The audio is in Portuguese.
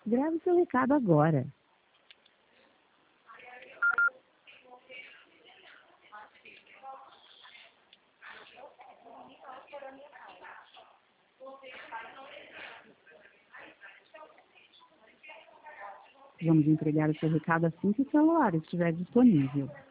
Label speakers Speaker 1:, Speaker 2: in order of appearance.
Speaker 1: Grave seu recado agora. Vamos entregar o seu recado assim que o celular estiver disponível.